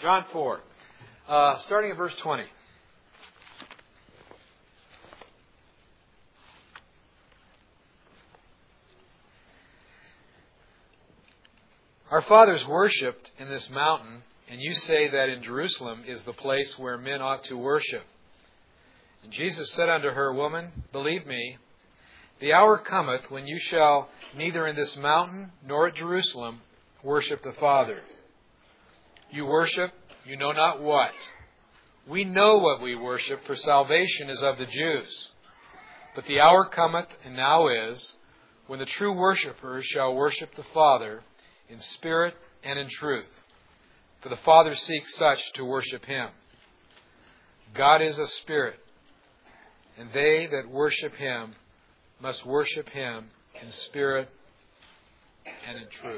John 4, starting at verse 20. Our fathers worshipped in this mountain, and you say that in Jerusalem is the place where men ought to worship. And Jesus said unto her, Woman, believe me, the hour cometh when you shall neither in this mountain nor at Jerusalem worship the Father. You worship, you know not what. We know what we worship, for salvation is of the Jews. But the hour cometh, and now is, when the true worshippers shall worship the Father in spirit and in truth. For the Father seeks such to worship Him. God is a spirit, and they that worship Him must worship Him in spirit and in truth.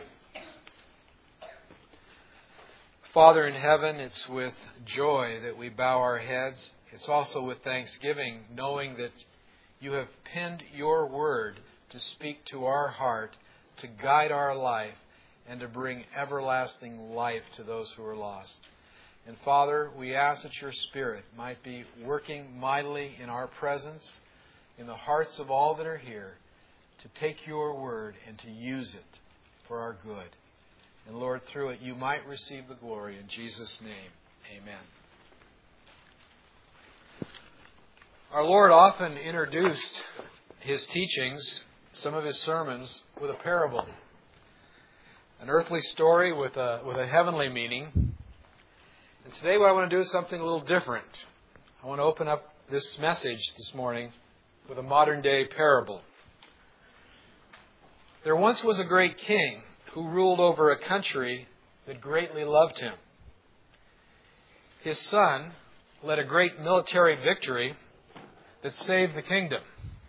Father in heaven, it's with joy that we bow our heads. It's also with thanksgiving, knowing that you have penned your word to speak to our heart, to guide our life, and to bring everlasting life to those who are lost. And Father, we ask that your Spirit might be working mightily in our presence, in the hearts of all that are here, to take your word and to use it for our good. And Lord, through it you might receive the glory. In Jesus' name, amen. Our Lord often introduced His teachings, some of His sermons, with a parable. An earthly story with a heavenly meaning. And today what I want to do is something a little different. I want to open up this message this morning with a modern day parable. There once was a great king who ruled over a country that greatly loved him. His son led a great military victory that saved the kingdom.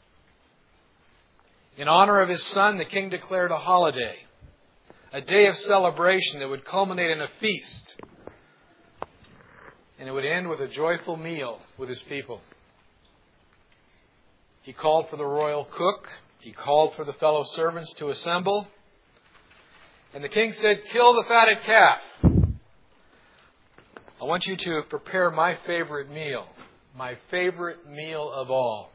In honor of his son, the king declared a holiday, a day of celebration that would culminate in a feast. And it would end with a joyful meal with his people. He called for the royal cook. He called for the fellow servants to assemble. And the king said, kill the fatted calf. I want you to prepare my favorite meal of all.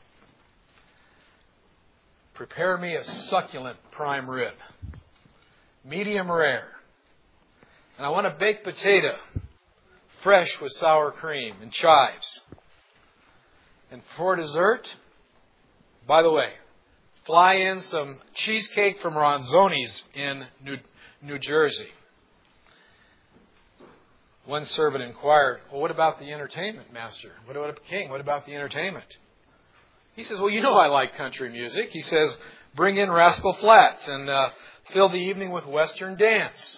Prepare me a succulent prime rib, medium rare. And I want a baked potato, fresh with sour cream and chives. And for dessert, by the way, fly in some cheesecake from Ronzoni's in New Jersey. One servant inquired, well, what about the entertainment, master? What about king? What about the entertainment? He says, well, you know I like country music. He says, bring in Rascal Flatts and fill the evening with Western dance.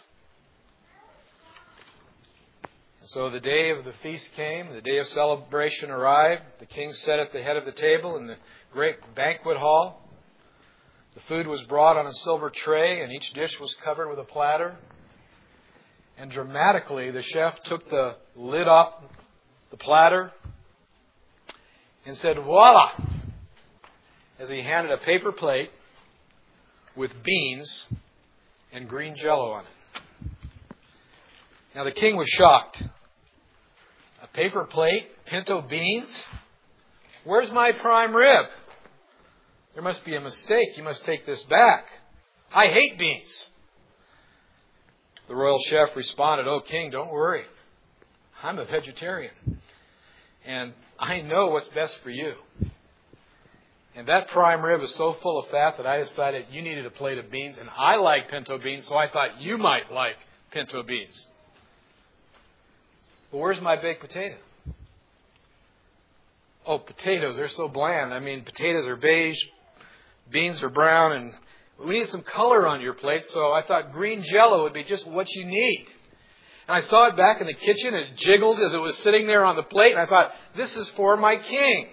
And so the day of the feast came, the day of celebration arrived. The king sat at the head of the table in the great banquet hall. The food was brought on a silver tray, and each dish was covered with a platter. And dramatically, the chef took the lid off the platter and said, voila! As he handed a paper plate with beans and green jello on it. Now the king was shocked. A paper plate, pinto beans? Where's my prime rib? There must be a mistake. You must take this back. I hate beans. The royal chef responded, oh, king, don't worry. I'm a vegetarian. And I know what's best for you. And that prime rib is so full of fat that I decided you needed a plate of beans. And I like pinto beans, so I thought you might like pinto beans. But where's my baked potato? Oh, potatoes, they're so bland. I mean, potatoes are beige, beans are brown, and we need some color on your plate, so I thought green jello would be just what you need. And I saw it back in the kitchen, and it jiggled as it was sitting there on the plate, and I thought, this is for my king.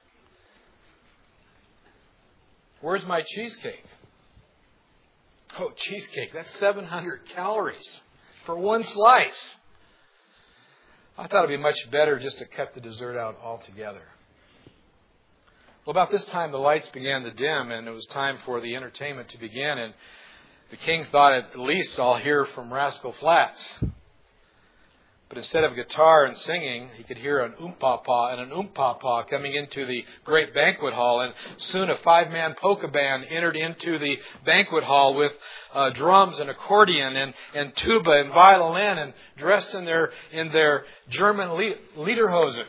Where's my cheesecake? Oh, cheesecake, that's 700 calories for one slice. I thought it would be much better just to cut the dessert out altogether. Well, about this time, the lights began to dim, and it was time for the entertainment to begin. And the king thought, at least I'll hear from Rascal Flatts. But instead of guitar and singing, he could hear an oompah-pah and an oompah-pah coming into the great banquet hall. And soon a 5-man polka band entered into the banquet hall with drums and accordion and tuba and violin, and dressed in their German lederhosen.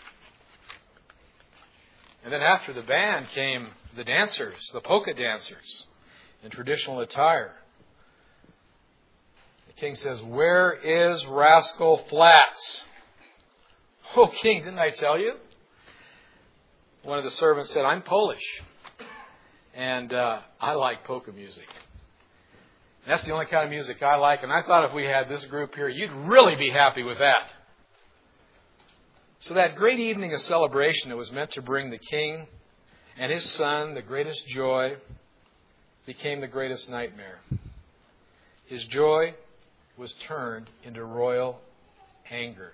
And then after the band came the dancers, the polka dancers, in traditional attire. The king says, "Where is Rascal Flatts?" "Oh, king, didn't I tell you?" One of the servants said, "I'm Polish, and I like polka music. That's the only kind of music I like, and I thought if we had this group here, you'd really be happy with that." So that great evening of celebration that was meant to bring the king and his son the greatest joy became the greatest nightmare. His joy was turned into royal anger.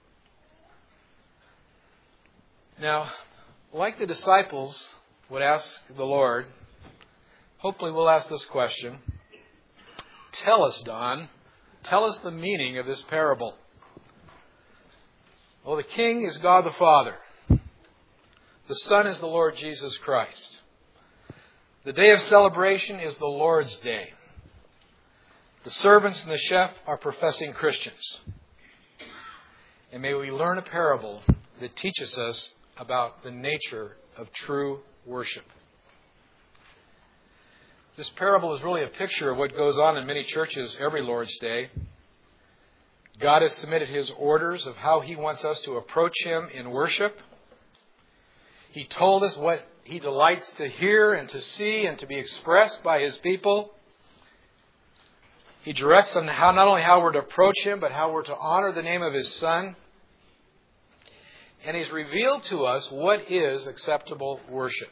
Now, like the disciples would ask the Lord, hopefully we'll ask this question. Tell us, Don, tell us the meaning of this parable. Well, the King is God the Father. The Son is the Lord Jesus Christ. The day of celebration is the Lord's Day. The servants and the chef are professing Christians. And may we learn a parable that teaches us about the nature of true worship. This parable is really a picture of what goes on in many churches every Lord's Day. God has submitted His orders of how He wants us to approach Him in worship. He told us what He delights to hear and to see and to be expressed by His people. He directs on how not only how we're to approach Him, but how we're to honor the name of His Son. And He's revealed to us what is acceptable worship.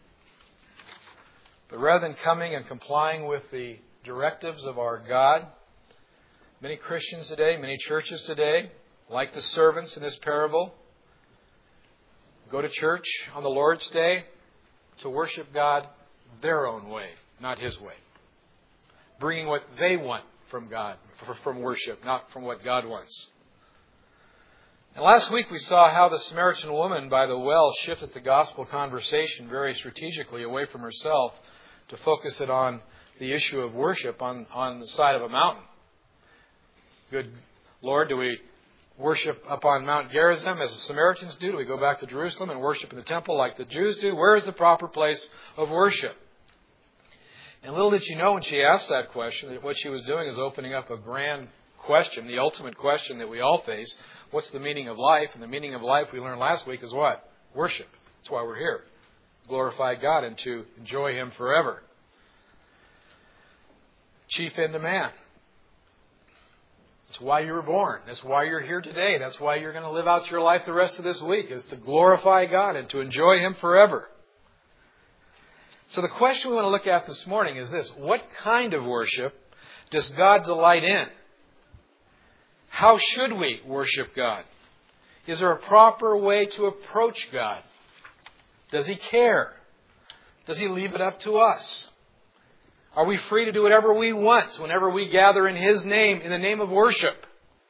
But rather than coming and complying with the directives of our God, many Christians today, many churches today, like the servants in this parable, go to church on the Lord's Day to worship God their own way, not His way. Bringing what they want from God, from worship, not from what God wants. And last week we saw how the Samaritan woman by the well shifted the gospel conversation very strategically away from herself to focus it on the issue of worship on the side of a mountain. Good Lord, do we worship up on Mount Gerizim as the Samaritans do? Do we go back to Jerusalem and worship in the temple like the Jews do? Where is the proper place of worship? And little did she know when she asked that question that what she was doing is opening up a grand question, the ultimate question that we all face. What's the meaning of life? And the meaning of life we learned last week is what? Worship. That's why we're here. Glorify God and to enjoy Him forever. Chief end of man. That's why you were born. That's why you're here today. That's why you're going to live out your life the rest of this week, is to glorify God and to enjoy Him forever. So the question we want to look at this morning is this. What kind of worship does God delight in? How should we worship God? Is there a proper way to approach God? Does He care? Does He leave it up to us? Are we free to do whatever we want whenever we gather in His name, in the name of worship?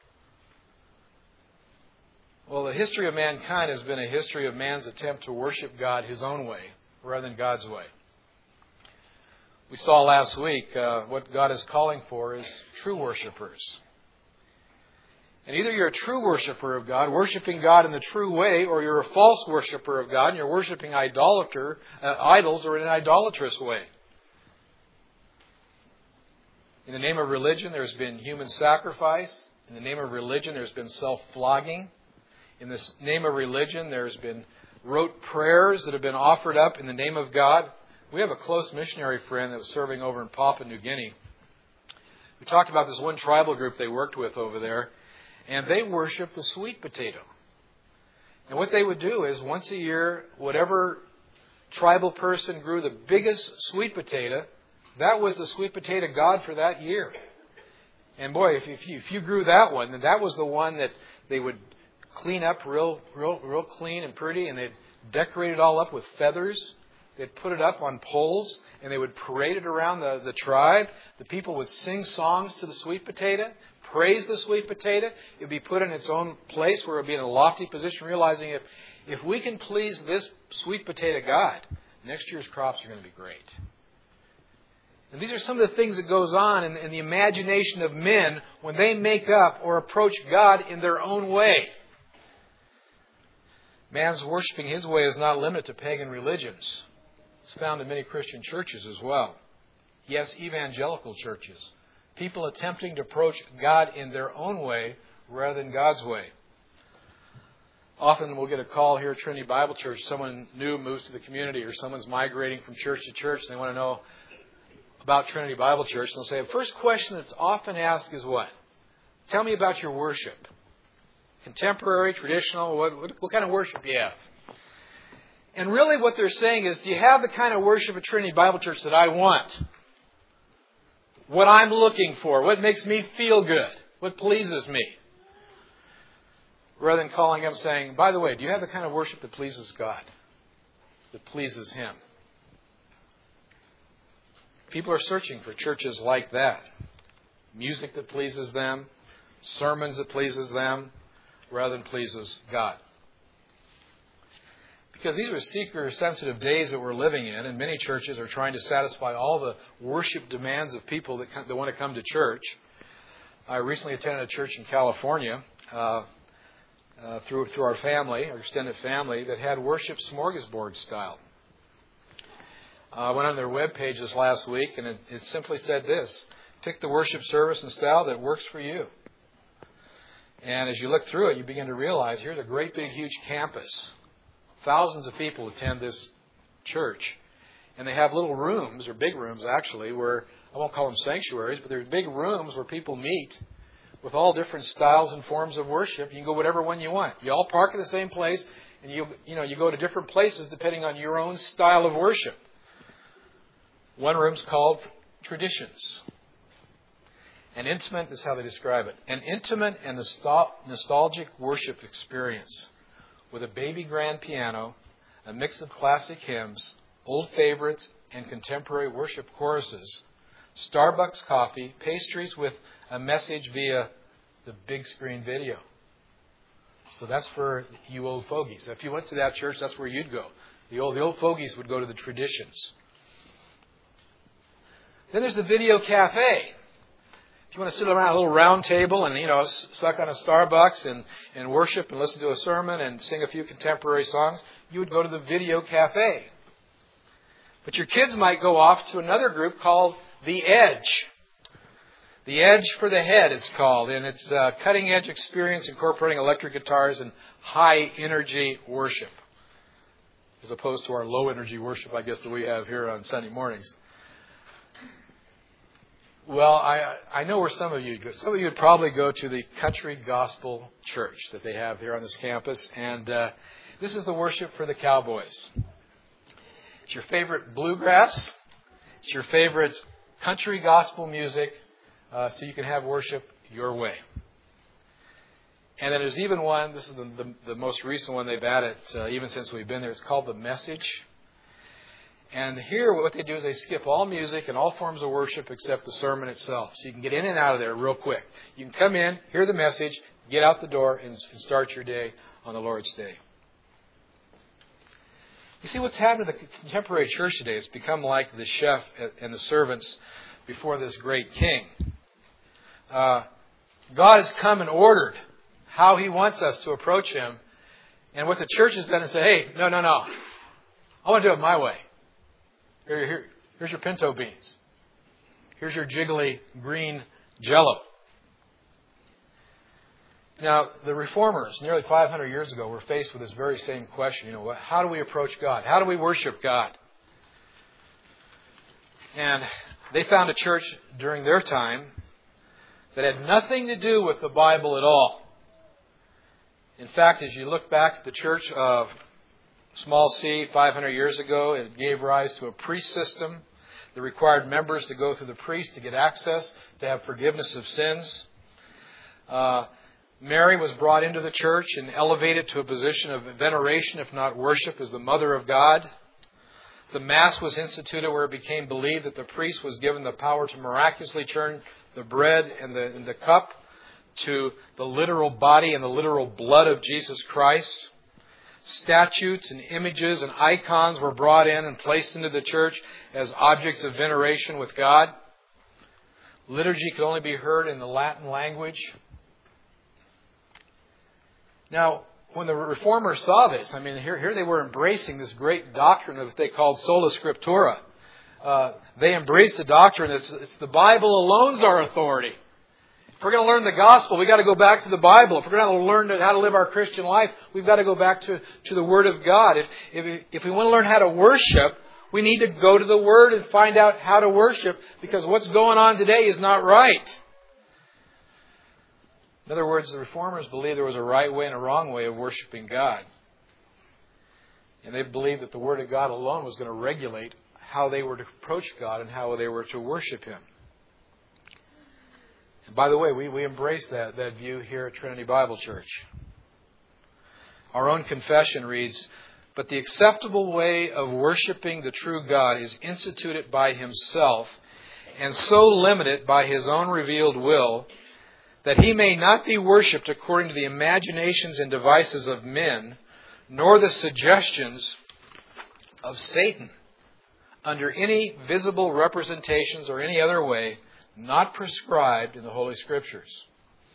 Well, the history of mankind has been a history of man's attempt to worship God his own way rather than God's way. We saw last week what God is calling for is true worshipers. And either you're a true worshiper of God, worshiping God in the true way, or you're a false worshiper of God and you're worshiping idols or in an idolatrous way. In the name of religion, there's been human sacrifice. In the name of religion, there's been self-flogging. In the name of religion, there's been rote prayers that have been offered up in the name of God. We have a close missionary friend that was serving over in Papua New Guinea. We talked about this one tribal group they worked with over there, and they worshiped the sweet potato. And what they would do is once a year, whatever tribal person grew the biggest sweet potato, that was the sweet potato god for that year. And boy, if you grew that one, then that was the one that they would clean up real clean and pretty, and they'd decorate it all up with feathers. They'd put it up on poles, and they would parade it around the tribe. The people would sing songs to the sweet potato, praise the sweet potato. It would be put in its own place where it would be in a lofty position, realizing if we can please this sweet potato God, next year's crops are going to be great. And these are some of the things that goes on in the imagination of men when they make up or approach God in their own way. Man's worshiping his way is not limited to pagan religions. It's found in many Christian churches as well. Yes, evangelical churches. People attempting to approach God in their own way rather than God's way. Often we'll get a call here at Trinity Bible Church. Someone new moves to the community or someone's migrating from church to church. And they want to know about Trinity Bible Church. And they'll say, the first question that's often asked is what? Tell me about your worship. Contemporary, traditional, what kind of worship do you have? And really what they're saying is, do you have the kind of worship at Trinity Bible Church that I want? What I'm looking for? What makes me feel good? What pleases me? Rather than calling them saying, by the way, do you have the kind of worship that pleases God? That pleases Him? People are searching for churches like that. Music that pleases them. Sermons that pleases them. Rather than pleases God. Because these are seeker-sensitive days that we're living in, and many churches are trying to satisfy all the worship demands of people that want to come to church. I recently attended a church in California through our family, our extended family, that had worship smorgasbord style. I went on their webpage this last week, and it simply said this: pick the worship service and style that works for you. And as you look through it, you begin to realize here's a great big huge campus. Thousands of people attend this church. And they have little rooms, or big rooms actually, where, I won't call them sanctuaries, but they're big rooms where people meet with all different styles and forms of worship. You can go whatever one you want. You all park at the same place, and you go to different places depending on your own style of worship. One room's called Traditions. An intimate, this is how they describe it, an intimate and nostalgic worship experience with a baby grand piano, a mix of classic hymns, old favorites, and contemporary worship choruses, Starbucks coffee, pastries with a message via the big screen video. So that's for you old fogies. If you went to that church, that's where you'd go. The old fogies would go to the Traditions. Then there's the video cafe. If you want to sit around a little round table and, suck on a Starbucks and worship and listen to a sermon and sing a few contemporary songs, you would go to the video cafe. But your kids might go off to another group called The Edge. The Edge for the Head, it's called. And it's a cutting-edge experience incorporating electric guitars and high-energy worship, as opposed to our low-energy worship, I guess, that we have here on Sunday mornings. Well, I know where some of you go. Some of you would probably go to the Country Gospel Church that they have here on this campus. And this is the worship for the cowboys. It's your favorite bluegrass. It's your favorite country gospel music. So you can have worship your way. And then there's even one, this is the most recent one they've added, even since we've been there. It's called The Message. And here what they do is they skip all music and all forms of worship except the sermon itself. So you can get in and out of there real quick. You can come in, hear the message, get out the door, and start your day on the Lord's Day. You see what's happened to the contemporary church today? It's become like the chef and the servants before this great king. God has come and ordered how He wants us to approach Him. And what the church has done is say, hey, no. I want to do it my way. Here's your pinto beans. Here's your jiggly green Jell-O. Now, the reformers, nearly 500 years ago, were faced with this very same question. How do we approach God? How do we worship God? And they found a church during their time that had nothing to do with the Bible at all. In fact, as you look back at the church of small c, 500 years ago, it gave rise to a priest system that required members to go through the priest to get access, to have forgiveness of sins. Mary was brought into the church and elevated to a position of veneration, if not worship, as the Mother of God. The Mass was instituted where it became believed that the priest was given the power to miraculously turn the bread and the cup to the literal body and the literal blood of Jesus Christ. Statutes and images and icons were brought in and placed into the church as objects of veneration with God. Liturgy could only be heard in the Latin language. Now, when the Reformers saw this, here they were embracing this great doctrine of what they called sola scriptura. They embraced the doctrine that it's the Bible alone's our authority. If we're going to learn the gospel, we've got to go back to the Bible. If we're going to learn how to live our Christian life, we've got to go back to the Word of God. If we want to learn how to worship, we need to go to the Word and find out how to worship, because what's going on today is not right. In other words, the Reformers believed there was a right way and a wrong way of worshiping God. And they believed that the Word of God alone was going to regulate how they were to approach God and how they were to worship Him. And by the way, we embrace that view here at Trinity Bible Church. Our own confession reads, "But the acceptable way of worshiping the true God is instituted by Himself, and so limited by His own revealed will, that He may not be worshipped according to the imaginations and devices of men, nor the suggestions of Satan, under any visible representations or any other way not prescribed in the Holy Scriptures.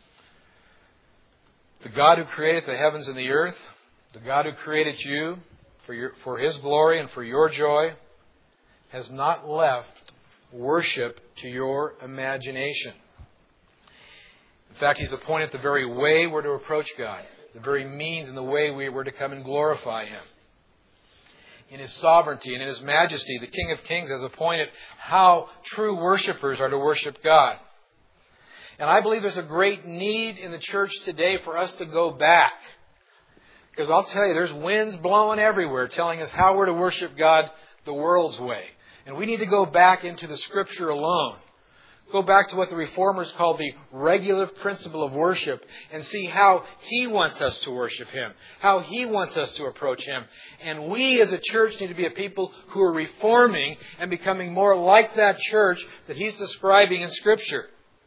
The God who created the heavens and the earth, the God who created you for His glory and for your joy, has not left worship to your imagination. In fact, He's appointed the very way we're to approach God, the very means and the way we were to come and glorify Him. In His sovereignty and in His majesty, the King of Kings has appointed how true worshipers are to worship God. And I believe there's a great need in the church today for us to go back. Because I'll tell you, there's winds blowing everywhere telling us how we're to worship God the world's way. And we need to go back into the Scripture alone. Go back to what the Reformers called the regulative principle of worship and see how He wants us to worship Him, how He wants us to approach Him. And we as a church need to be a people who are reforming and becoming more like that church that He's describing in Scripture.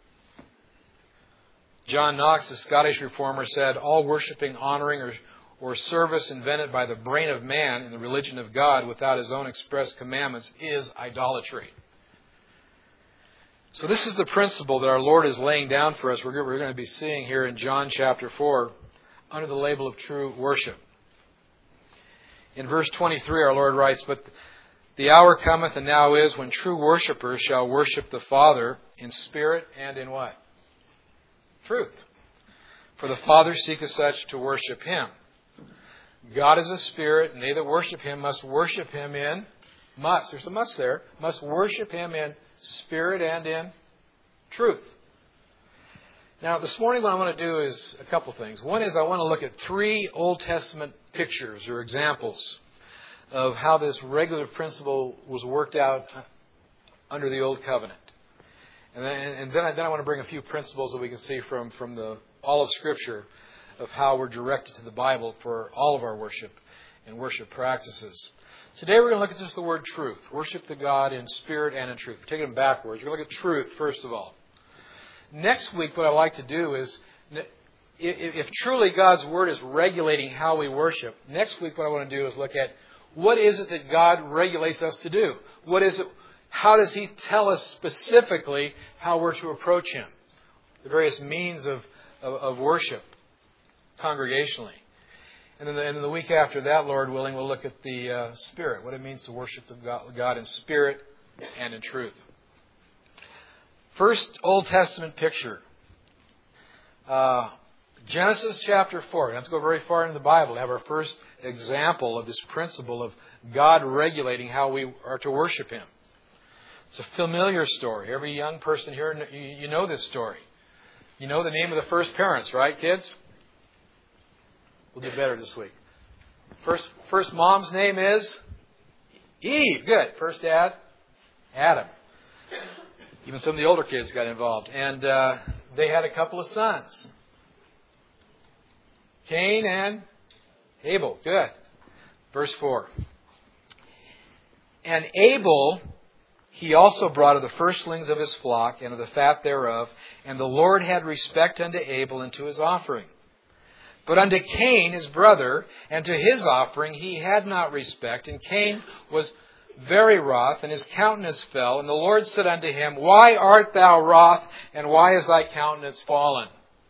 John Knox, the Scottish Reformer, said, "All worshipping, honoring, or service invented by the brain of man in the religion of God without His own express commandments is idolatry." So this is the principle that our Lord is laying down for us. We're going to be seeing here in John chapter 4 under the label of true worship. In verse 23, our Lord writes, "But the hour cometh, and now is, when true worshippers shall worship the Father in spirit and in" what? Truth. "For the Father seeketh such to worship Him. God is a spirit, and they that worship Him must worship Him in" must. There's a must there. "Must worship Him in spirit and in truth." Now, this morning what I want to do is a couple things. One is I want to look at 3 Old Testament pictures or examples of how this regulative principle was worked out under the Old Covenant. And then I want to bring a few principles that we can see from all of Scripture of how we're directed to the Bible for all of our worship and worship practices. Today we're going to look at just the word truth. Worship the God in spirit and in truth. We're taking them backwards. We're going to look at truth first of all. Next week what I'd like to do is, if truly God's Word is regulating how we worship, next week what I want to do is look at what is it that God regulates us to do? What is it? How does He tell us specifically how we're to approach Him? The various means of worship congregationally. And then the week after that, Lord willing, we'll look at the Spirit, what it means to worship God in spirit and in truth. First Old Testament picture. Genesis chapter 4. We don't have to go very far into the Bible to have our first example of this principle of God regulating how we are to worship Him. It's a familiar story. Every young person here, you know this story. You know the name of the first parents, right, kids? We'll do better this week. First mom's name is Eve. Good. First dad, Adam. Even some of the older kids got involved. And they had a couple of sons. Cain and Abel. Good. Verse 4. And Abel he also brought of the firstlings of his flock and of the fat thereof, and the Lord had respect unto Abel and to his offering. But unto Cain his brother, and to his offering he had not respect, and Cain was very wroth, and his countenance fell. And the Lord said unto him, Why art thou wroth, and why is thy countenance fallen?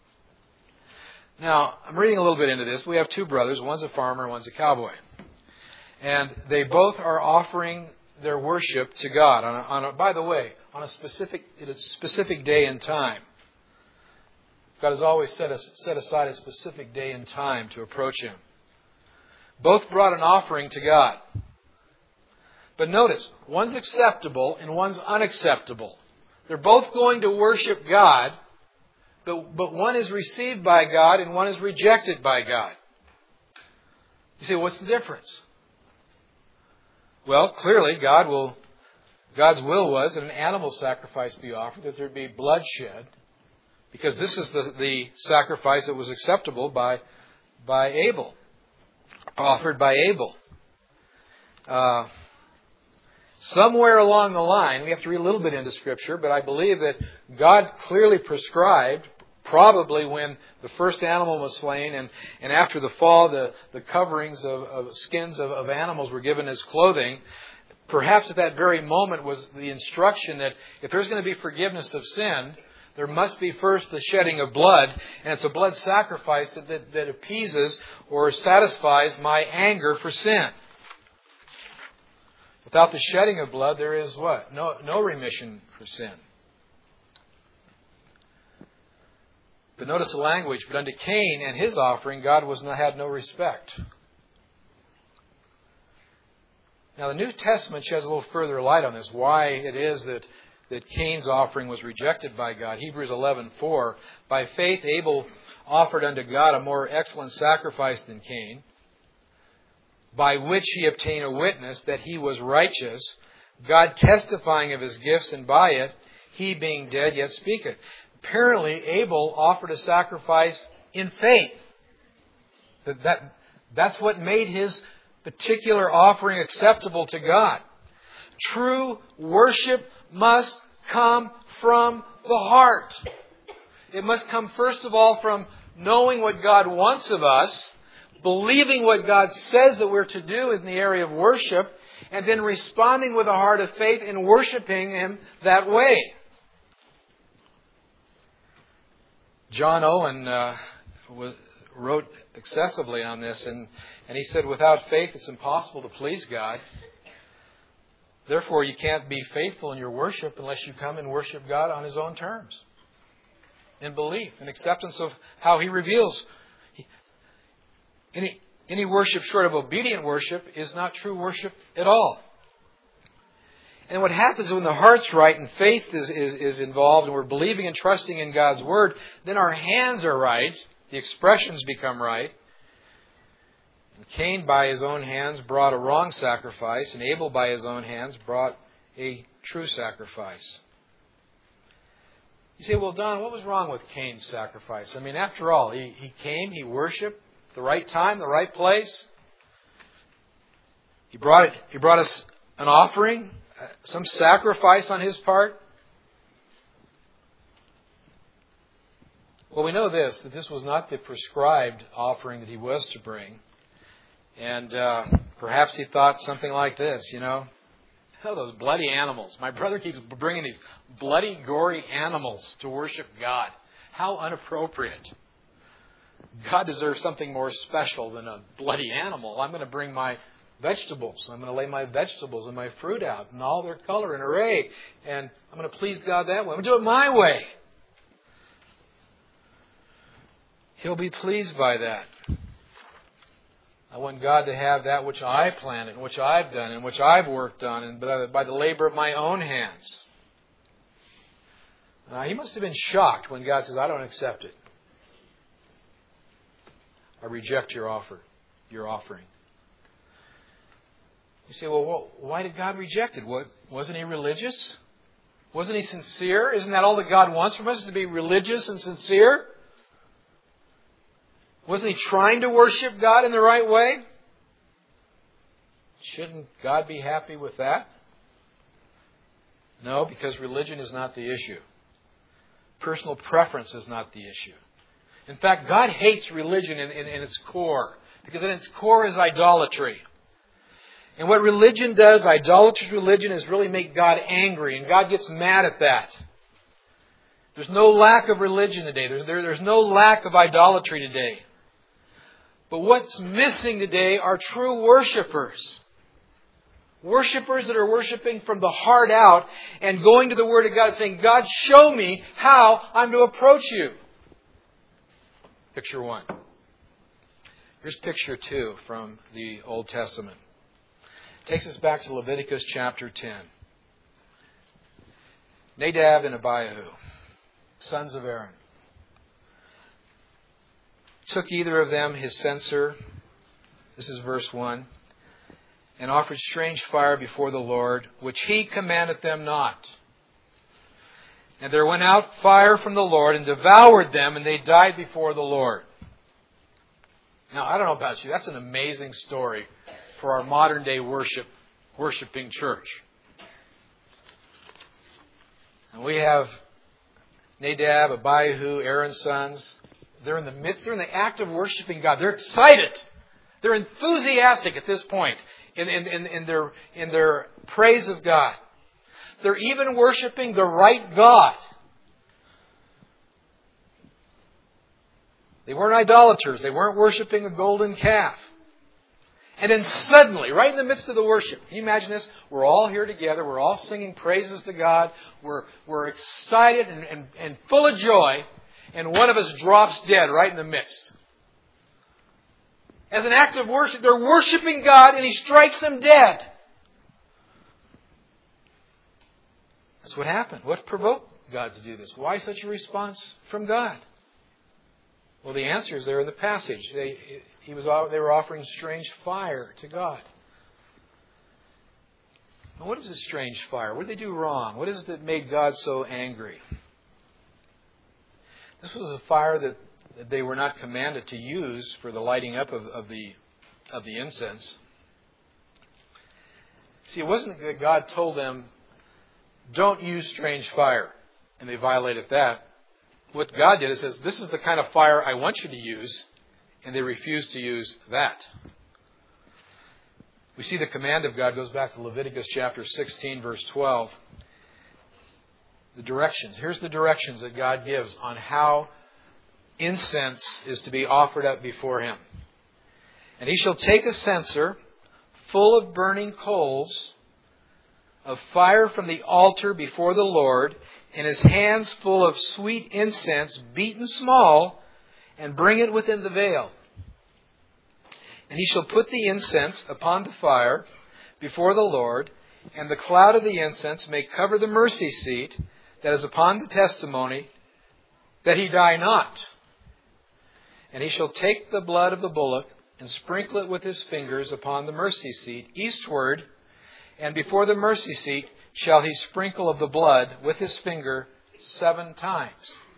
Now, I'm reading a little bit into this. We have two brothers. One's a farmer, one's a cowboy. And they both are offering their worship to God by the way, on a specific day and time. God has always set aside a specific day and time to approach Him. Both brought an offering to God. But notice, one's acceptable and one's unacceptable. They're both going to worship God, but one is received by God and one is rejected by God. You say, what's the difference? Well, clearly, God's will was that an animal sacrifice be offered, that there be bloodshed, because this is the sacrifice that was acceptable by Abel, offered by Abel. Somewhere along the line, we have to read a little bit into Scripture, but I believe that God clearly prescribed, probably when the first animal was slain, and after the fall, the coverings of skins of animals were given as clothing. Perhaps at that very moment was the instruction that if there's going to be forgiveness of sin, there must be first the shedding of blood, and it's a blood sacrifice that appeases or satisfies my anger for sin. Without the shedding of blood, there is what? No remission for sin. But notice the language. But unto Cain and his offering, God had no respect. Now the New Testament sheds a little further light on this. Why it is that Cain's offering was rejected by God. Hebrews 11:4. By faith Abel offered unto God a more excellent sacrifice than Cain, by which he obtained a witness that he was righteous, God testifying of his gifts, and by it, he being dead yet speaketh. Apparently, Abel offered a sacrifice in faith. That's what made his particular offering acceptable to God. True worship must come from the heart. It must come, first of all, from knowing what God wants of us, believing what God says that we're to do in the area of worship, and then responding with a heart of faith and worshiping Him that way. John Owen wrote excessively on this, and he said, without faith it's impossible to please God. Therefore, you can't be faithful in your worship unless you come and worship God on His own terms, in belief and acceptance of how He reveals. Any worship short of obedient worship is not true worship at all. And what happens when the heart's right and faith is involved and we're believing and trusting in God's Word, then our hands are right, the expressions become right. And Cain by his own hands brought a wrong sacrifice, and Abel by his own hands brought a true sacrifice. You say, well, Don, what was wrong with Cain's sacrifice? I mean, after all, he came, he worshipped at the right time, the right place. He brought us an offering, some sacrifice on his part. Well, we know that this was not the prescribed offering that he was to bring. And perhaps he thought something like this, oh, those bloody animals. My brother keeps bringing these bloody, gory animals to worship God. How inappropriate. God deserves something more special than a bloody animal. I'm going to bring my vegetables. I'm going to lay my vegetables and my fruit out in all their color and array. And I'm going to please God that way. I'm going to do it my way. He'll be pleased by that. I want God to have that which I planted, and which I've done, and which I've worked on, and by the labor of my own hands. He must have been shocked when God says, I don't accept it. I reject your offering. You say, well, why did God reject it? Wasn't He religious? Wasn't He sincere? Isn't that all that God wants from us, to be religious and sincere? Wasn't he trying to worship God in the right way? Shouldn't God be happy with that? No, because religion is not the issue. Personal preference is not the issue. In fact, God hates religion in its core, because in its core is idolatry. And what religion does, idolatrous religion, is really make God angry, and God gets mad at that. There's no lack of religion today. There's no lack of idolatry today. But what's missing today are true worshipers. Worshipers that are worshiping from the heart out and going to the Word of God and saying, God, show me how I'm to approach you. Picture 1. Here's picture 2 from the Old Testament. It takes us back to Leviticus chapter 10. Nadab and Abihu, sons of Aaron, took either of them his censer, this is verse 1, and offered strange fire before the Lord, which He commanded them not. And there went out fire from the Lord and devoured them, and they died before the Lord. Now, I don't know about you, that's an amazing story for our modern day worshiping church. And we have Nadab, Abihu, Aaron's sons. They're in the act of worshiping God. They're excited. They're enthusiastic at this point in their praise of God. They're even worshiping the right God. They weren't idolaters. They weren't worshiping a golden calf. And then suddenly, right in the midst of the worship, can you imagine this? We're all here together. We're all singing praises to God. We're excited and full of joy. And one of us drops dead right in the midst. As an act of worship, they're worshiping God and He strikes them dead. That's what happened. What provoked God to do this? Why such a response from God? Well, the answer is there in the passage. They were offering strange fire to God. Now, what is this strange fire? What did they do wrong? What is it that made God so angry? This was a fire that they were not commanded to use for the lighting up of the incense. See, it wasn't that God told them, don't use strange fire, and they violated that. What God did is says, this is the kind of fire I want you to use, and they refused to use that. We see the command of God goes back to Leviticus chapter 16, verse 12. The directions. Here's the directions that God gives on how incense is to be offered up before Him. And He shall take a censer full of burning coals of fire from the altar before the Lord, and his hands full of sweet incense, beaten small, and bring it within the veil. And he shall put the incense upon the fire before the Lord, and the cloud of the incense may cover the mercy seat that is upon the testimony, that he die not. And he shall take the blood of the bullock and sprinkle it with his fingers upon the mercy seat eastward, and before the mercy seat shall he sprinkle of the blood with his finger 7 times.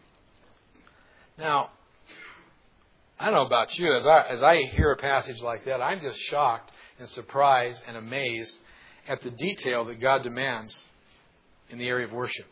Now, I don't know about you, as I hear a passage like that, I'm just shocked and surprised and amazed at the detail that God demands in the area of worship.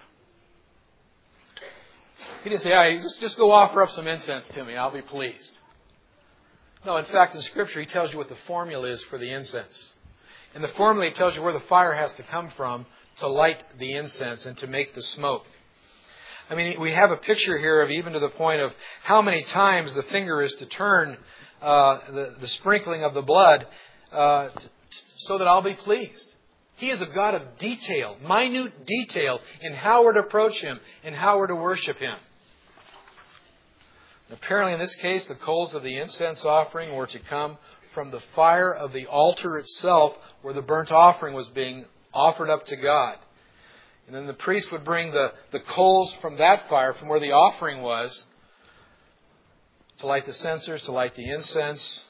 He didn't say, just go offer up some incense to me, I'll be pleased. No, in fact, in Scripture, He tells you what the formula is for the incense. And the formula, He tells you where the fire has to come from to light the incense and to make the smoke. I mean, we have a picture here of even to the point of how many times the finger is to turn the sprinkling of the blood so that I'll be pleased. He is a God of detail, minute detail in how we're to approach Him and how we're to worship Him. Apparently, in this case, the coals of the incense offering were to come from the fire of the altar itself where the burnt offering was being offered up to God. And then the priest would bring the coals from that fire, from where the offering was, to light the censers, to light the incense.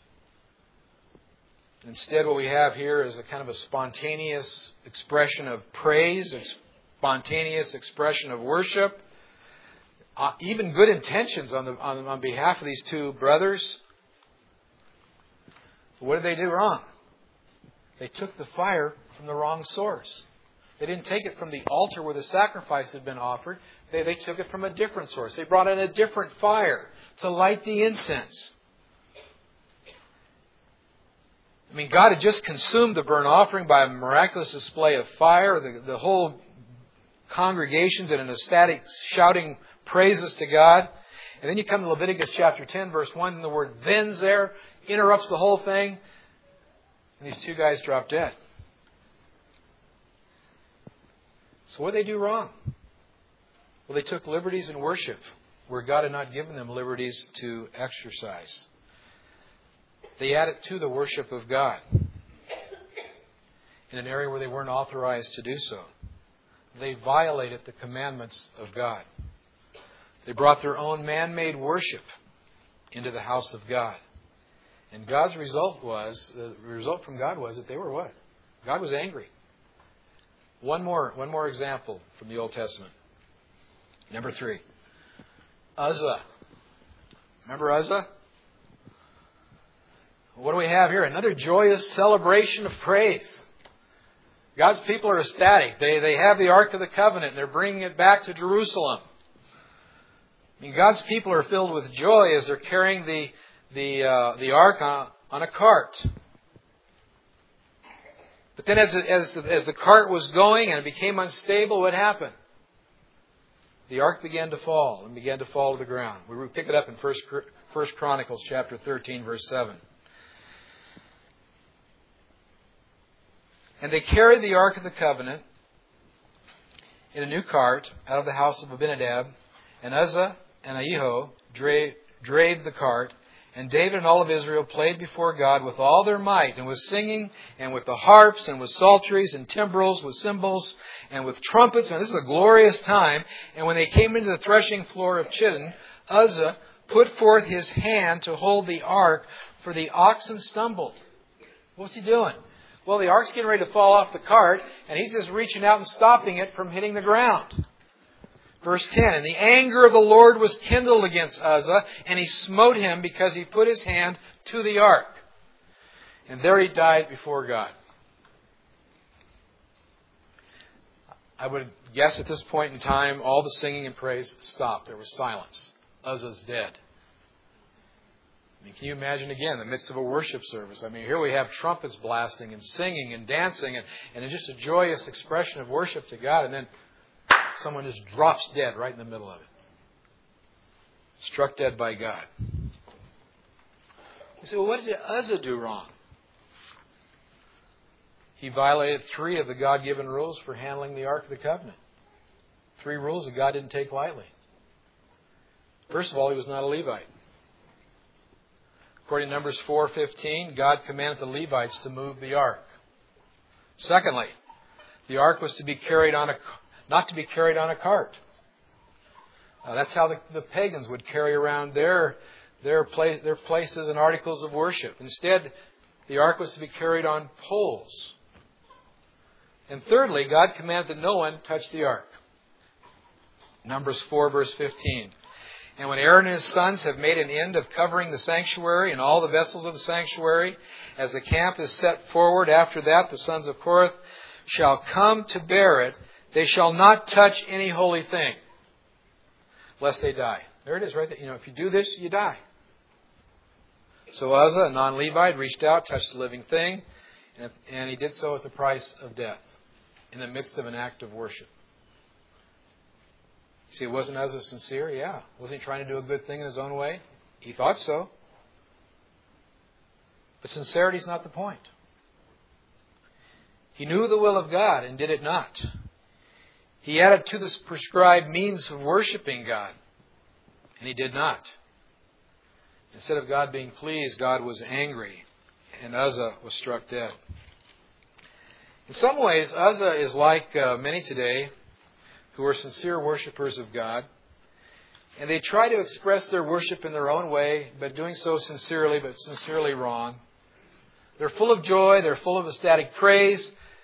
Instead, what we have here is a kind of a spontaneous expression of praise, a spontaneous expression of worship. Even good intentions on behalf of these two brothers. What did they do wrong? They took the fire from the wrong source. They didn't take it from the altar where the sacrifice had been offered. They took it from a different source. They brought in a different fire to light the incense. I mean, God had just consumed the burnt offering by a miraculous display of fire. The whole congregation's in an ecstatic shouting praises to God. And then you come to Leviticus chapter 10, verse 1, and the word then's there, interrupts the whole thing. And these two guys drop dead. So what did they do wrong? Well, they took liberties in worship where God had not given them liberties to exercise. They added to the worship of God in an area where they weren't authorized to do so. They violated the commandments of God. They brought their own man-made worship into the house of God. And the result from God was that they were what? God was angry. One more example from the Old Testament. Number 3. Uzzah. Remember Uzzah? What do we have here? Another joyous celebration of praise. God's people are ecstatic. They have the Ark of the Covenant and they're bringing it back to Jerusalem. I mean, God's people are filled with joy as they're carrying the Ark on a cart. But then as the cart was going and it became unstable, what happened? The Ark began to fall and began to fall to the ground. We pick it up in 1 Chronicles chapter 13, verse 7. And they carried the Ark of the Covenant in a new cart out of the house of Abinadab, and Uzzah and Ahio drave the cart, and David and all of Israel played before God with all their might, and with singing, and with the harps, and with psalteries, and timbrels, with cymbals, and with trumpets. And this is a glorious time. And when they came into the threshing floor of Chidon, Uzzah put forth his hand to hold the ark, for the oxen stumbled. What's he doing? Well, the ark's getting ready to fall off the cart, and he's just reaching out and stopping it from hitting the ground. Verse 10, and the anger of the Lord was kindled against Uzzah, and he smote him because he put his hand to the ark. And there he died before God. I would guess at this point in time, all the singing and praise stopped. There was silence. Uzzah's dead. I mean, can you imagine again, in the midst of a worship service? I mean, here we have trumpets blasting and singing and dancing, and it's just a joyous expression of worship to God, and then someone just drops dead right in the middle of it. Struck dead by God. You say, well, what did Uzzah do wrong? He violated 3 of the God-given rules for handling the Ark of the Covenant. 3 rules that God didn't take lightly. First of all, he was not a Levite. According to Numbers 4:15, God commanded the Levites to move the ark. Secondly, the ark was to be carried not to be carried on a cart. That's how the pagans would carry around their places and articles of worship. Instead, the ark was to be carried on poles. And thirdly, God commanded that no one touch the ark. Numbers 4, verse 15. And when Aaron and his sons have made an end of covering the sanctuary and all the vessels of the sanctuary, as the camp is set forward, after that the sons of Korath shall come to bear it. They shall not touch any holy thing, lest they die. There it is right there. If you do this, you die. So Uzzah, a non-Levite, reached out, touched the living thing, and he did so at the price of death in the midst of an act of worship. See, wasn't Uzzah sincere? Yeah. Wasn't he trying to do a good thing in his own way? He thought so. But sincerity is not the point. He knew the will of God and did it not. He added to the prescribed means of worshiping God, and he did not. Instead of God being pleased, God was angry, and Uzzah was struck dead. In some ways, Uzzah is like many today who are sincere worshipers of God. And they try to express their worship in their own way, but doing so sincerely, but sincerely wrong. They're full of joy. They're full of ecstatic praise.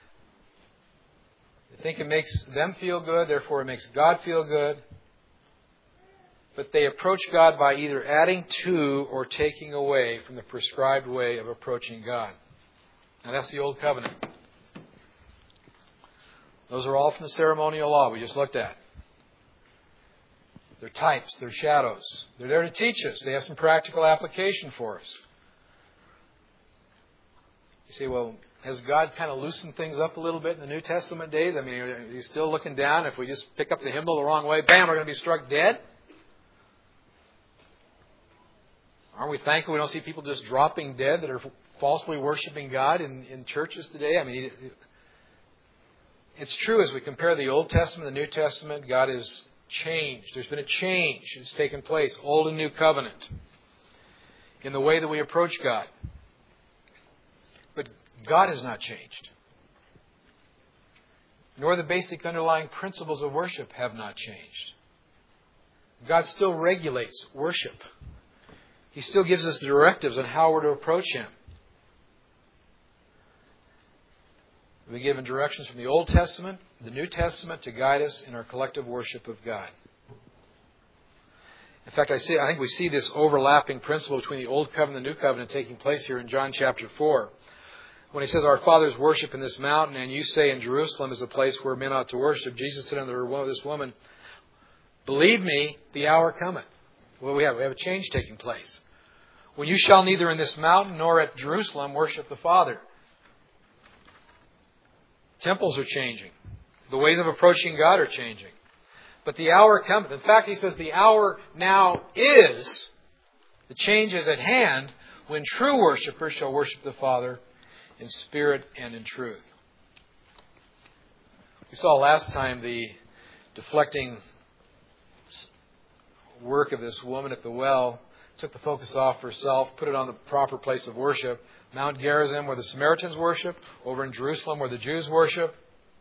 They think it makes them feel good, therefore it makes God feel good. But they approach God by either adding to or taking away from the prescribed way of approaching God. Now that's the Old Covenant. Those are all from the ceremonial law we just looked at. They're types, they're shadows. They're there to teach us. They have some practical application for us. You say, well, has God kind of loosened things up a little bit in the New Testament days? I mean, he's still looking down. If we just pick up the hymnal the wrong way, bam, we're going to be struck dead? Aren't we thankful we don't see people just dropping dead that are falsely worshiping God in churches today? I mean, it's true as we compare the Old Testament and the New Testament, God has changed. There's been a change that's taken place, Old and New Covenant, in the way that we approach God. But God has not changed. Nor the basic underlying principles of worship have not changed. God still regulates worship. He still gives us directives on how we're to approach Him. We've been given directions from the Old Testament, the New Testament, to guide us in our collective worship of God. In fact, I think we see this overlapping principle between the Old Covenant and the New Covenant taking place here in John chapter 4. When He says, our fathers worship in this mountain, and you say in Jerusalem is the place where men ought to worship, Jesus said unto this woman, believe me, the hour cometh. Well, we have a change taking place. When you shall neither in this mountain nor at Jerusalem worship the Father. Temples are changing. The ways of approaching God are changing. But the hour cometh. In fact, He says the hour now is, the change is at hand, when true worshipers shall worship the Father in spirit and in truth. We saw last time the deflecting work of this woman at the well, took the focus off herself, put it on the proper place of worship. Mount Gerizim, where the Samaritans worship, over in Jerusalem, where the Jews worship.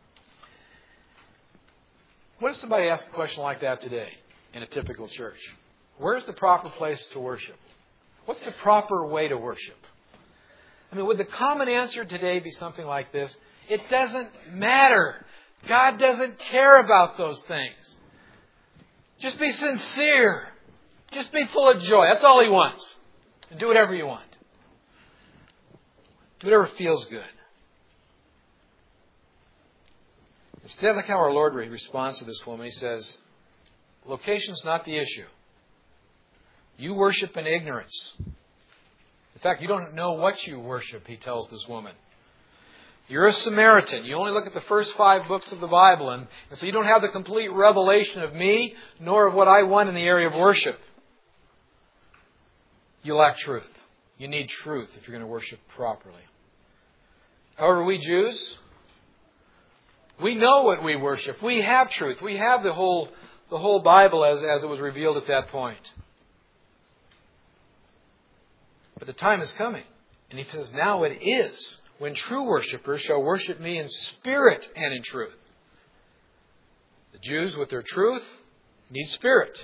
What if somebody asks a question like that today in a typical church? Where's the proper place to worship? What's the proper way to worship? I mean, would the common answer today be something like this? It doesn't matter. God doesn't care about those things. Just be sincere. Just be full of joy. That's all He wants. And do whatever you want. Do whatever feels good. Instead, look how our Lord responds to this woman. He says, location's not the issue. You worship in ignorance. In fact, you don't know what you worship, He tells this woman. You're a Samaritan. You only look at the first 5 books of the Bible, and so you don't have the complete revelation of me, nor of what I want in the area of worship. You lack truth. You need truth if you're going to worship properly. However, we Jews, we know what we worship. We have truth. We have the whole Bible as it was revealed at that point. But the time is coming. And He says, now it is, when true worshipers shall worship me in spirit and in truth. The Jews, with their truth, need spirit.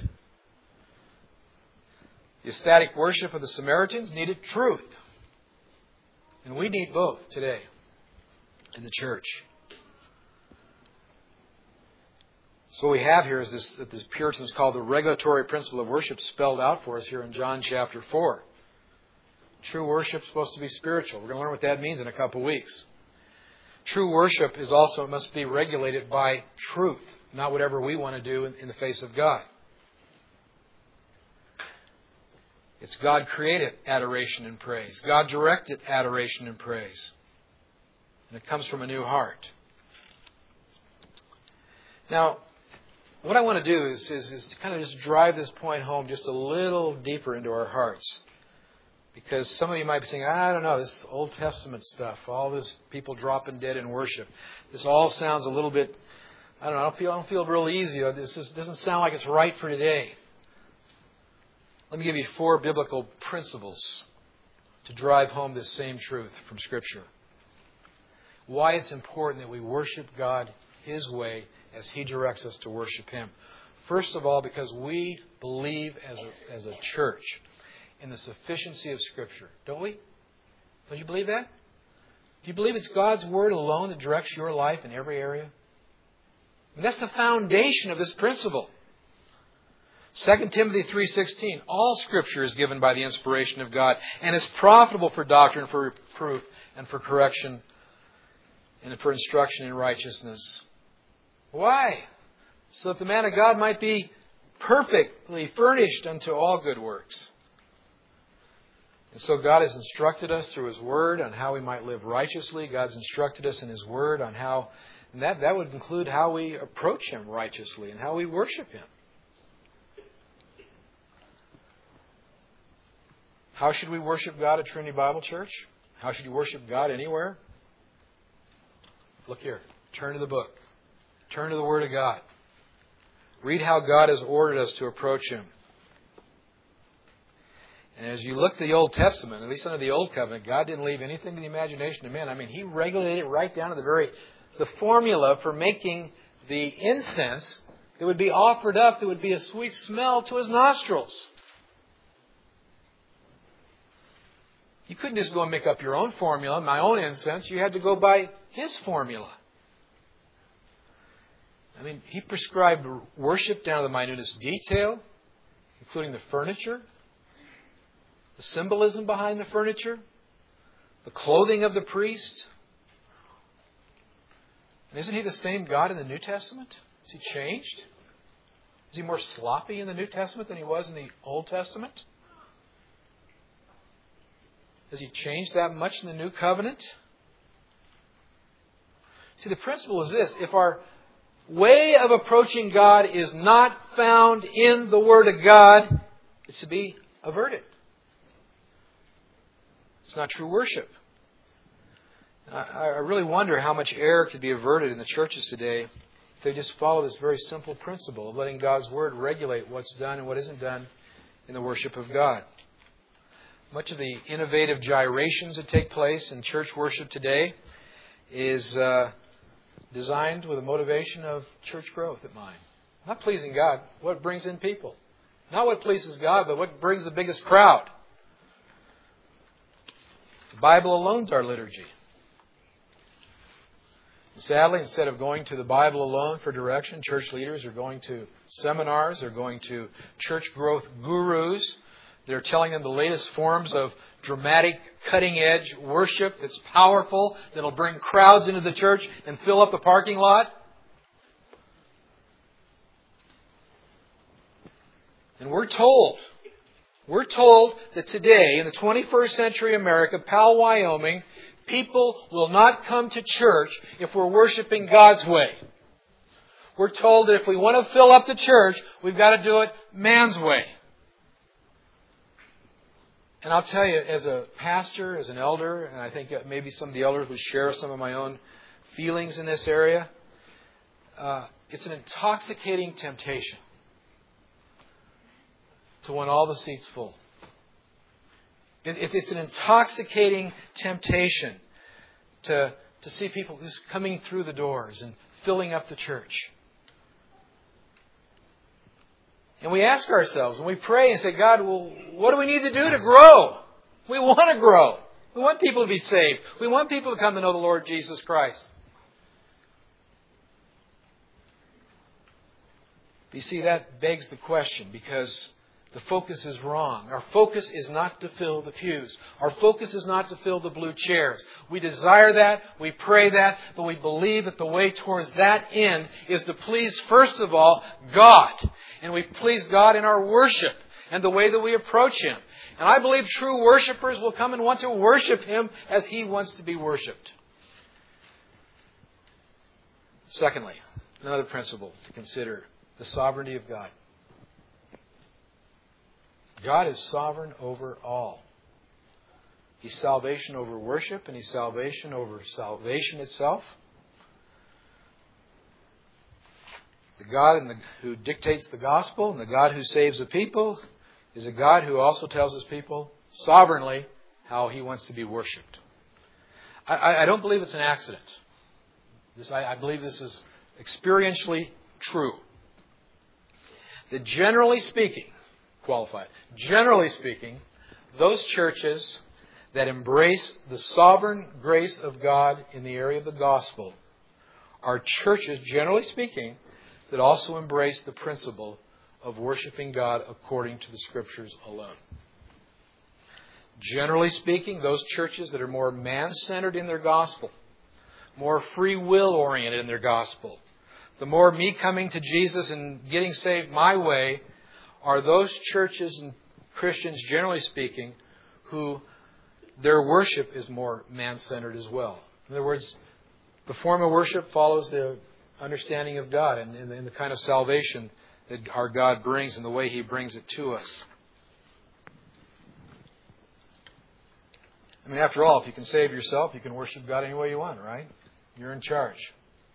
The ecstatic worship of the Samaritans needed truth. And we need both today in the church. So what we have here is this Puritans call the regulatory principle of worship spelled out for us here in John chapter 4. True worship is supposed to be spiritual. We're going to learn what that means in a couple of weeks. True worship is also, it must be regulated by truth, not whatever we want to do in the face of God. It's God-created adoration and praise. God-directed adoration and praise. And it comes from a new heart. Now, what I want to do is to kind of just drive this point home just a little deeper into our hearts. Because some of you might be saying, I don't know, this Old Testament stuff, all this people dropping dead in worship. This all sounds a little bit, I don't feel real easy. This doesn't sound like it's right for today. Let me give you 4 biblical principles to drive home this same truth from Scripture. Why it's important that we worship God His way as He directs us to worship Him. First of all, because we believe as a church in the sufficiency of Scripture. Don't we? Don't you believe that? Do you believe it's God's Word alone that directs your life in every area? And that's the foundation of this principle. 2 Timothy 3:16, all Scripture is given by the inspiration of God and is profitable for doctrine, for reproof, and for correction, and for instruction in righteousness. Why? So that the man of God might be perfectly furnished unto all good works. And so God has instructed us through His Word on how we might live righteously. God's instructed us in His Word on how, and that would include how we approach Him righteously and how we worship Him. How should we worship God at Trinity Bible Church? How should you worship God anywhere? Look here. Turn to the book. Turn to the Word of God. Read how God has ordered us to approach Him. And as you look at the Old Testament, at least under the Old Covenant, God didn't leave anything to the imagination of men. I mean, He regulated it right down to the formula for making the incense that would be offered up, that would be a sweet smell to His nostrils. You couldn't just go and make up your own formula, my own incense. You had to go by His formula. I mean, He prescribed worship down to the minutest detail, including the furniture, the symbolism behind the furniture, the clothing of the priest. And isn't He the same God in the New Testament? Has He changed? Is He more sloppy in the New Testament than He was in the Old Testament? Has He changed that much in the New Covenant? See, the principle is this. If our way of approaching God is not found in the Word of God, it's to be averted. It's not true worship. I really wonder how much error could be averted in the churches today if they just follow this very simple principle of letting God's Word regulate what's done and what isn't done in the worship of God. Much of the innovative gyrations that take place in church worship today is designed with a motivation of church growth in mind. Not pleasing God, what brings in people. Not what pleases God, but what brings the biggest crowd. The Bible alone is our liturgy. And sadly, instead of going to the Bible alone for direction, church leaders are going to seminars, they're going to church growth gurus. They're telling them the latest forms of dramatic, cutting-edge worship that's powerful, that'll bring crowds into the church and fill up the parking lot. And we're told that today, in the 21st century America, Powell, Wyoming, people will not come to church if we're worshiping God's way. We're told that if we want to fill up the church, we've got to do it man's way. And I'll tell you, as a pastor, as an elder, and I think maybe some of the elders would share some of my own feelings in this area, it's an intoxicating temptation to want all the seats full. It's an intoxicating temptation to see people just coming through the doors and filling up the church. And we ask ourselves, and we pray and say, God, well, what do we need to do to grow? We want to grow. We want people to be saved. We want people to come to know the Lord Jesus Christ. But you see, that begs the question, because the focus is wrong. Our focus is not to fill the pews. Our focus is not to fill the blue chairs. We desire that, we pray that, but we believe that the way towards that end is to please, first of all, God. And we please God in our worship and the way that we approach Him. And I believe true worshipers will come and want to worship Him as He wants to be worshipped. Secondly, another principle to consider, the sovereignty of God. God is sovereign over all. He's salvation over worship, and He's salvation over salvation itself. The God who dictates the gospel and the God who saves the people is a God who also tells His people sovereignly how He wants to be worshipped. I don't believe it's an accident. I believe this is experientially true. That generally speaking, those churches that embrace the sovereign grace of God in the area of the gospel are churches, generally speaking, that also embrace the principle of worshiping God according to the Scriptures alone. Generally speaking, those churches that are more man-centered in their gospel, more free will oriented in their gospel, the more me coming to Jesus and getting saved my way, are those churches and Christians, generally speaking, who their worship is more man-centered as well. In other words, the form of worship follows the understanding of God and the kind of salvation that our God brings and the way He brings it to us. I mean, after all, if you can save yourself, you can worship God any way you want, right? You're in charge.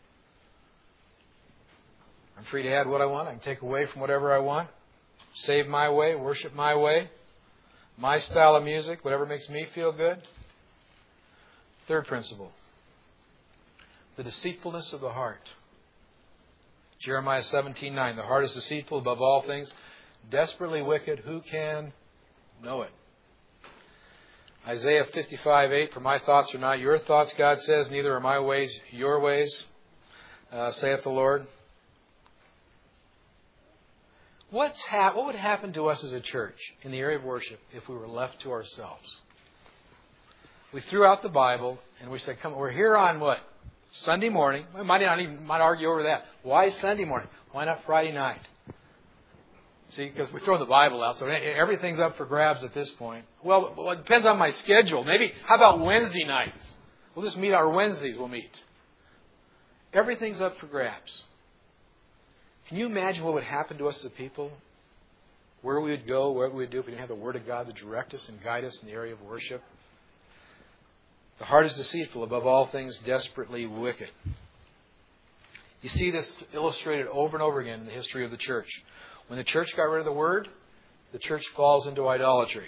I'm free to add what I want. I can take away from whatever I want. Save my way, worship my way, my style of music, whatever makes me feel good. Third principle, the deceitfulness of the heart. Jeremiah 17:9, the heart is deceitful above all things, desperately wicked. Who can know it? Isaiah 55:8, for my thoughts are not your thoughts, God says, neither are my ways your ways, saith the Lord. What would happen to us as a church in the area of worship if we were left to ourselves? We threw out the Bible and we said, "Come, we're here on what? Sunday morning." We might argue over that. Why Sunday morning? Why not Friday night? See, because we throw the Bible out, so everything's up for grabs at this point. Well, it depends on my schedule. Maybe, how about Wednesday nights? We'll just meet our Wednesdays. We'll meet. Everything's up for grabs. Can you imagine what would happen to us as a people? Where we would go, what we would do if we didn't have the Word of God to direct us and guide us in the area of worship? The heart is deceitful above all things, desperately wicked. You see this illustrated over and over again in the history of the church. When the church got rid of the Word, the church falls into idolatry.